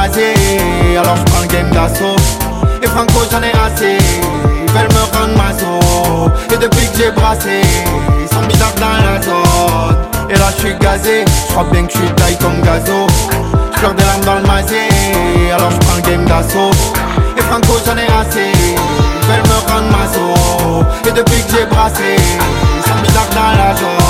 masé, alors je prends le game d'assaut. Et Franco j'en ai assez, ils veulent me rendre maso. Et depuis que j'ai brassé, ils sont bizarres dans la zone. Et là je suis gazé, je crois bien que je suis taille comme gazo. Je pleure des larmes dans le masé, alors je prends le game d'assaut. Et Franco j'en ai assez, ils veulent me rendre maso. Et depuis que j'ai brassé, ils sont bizarres dans la zone.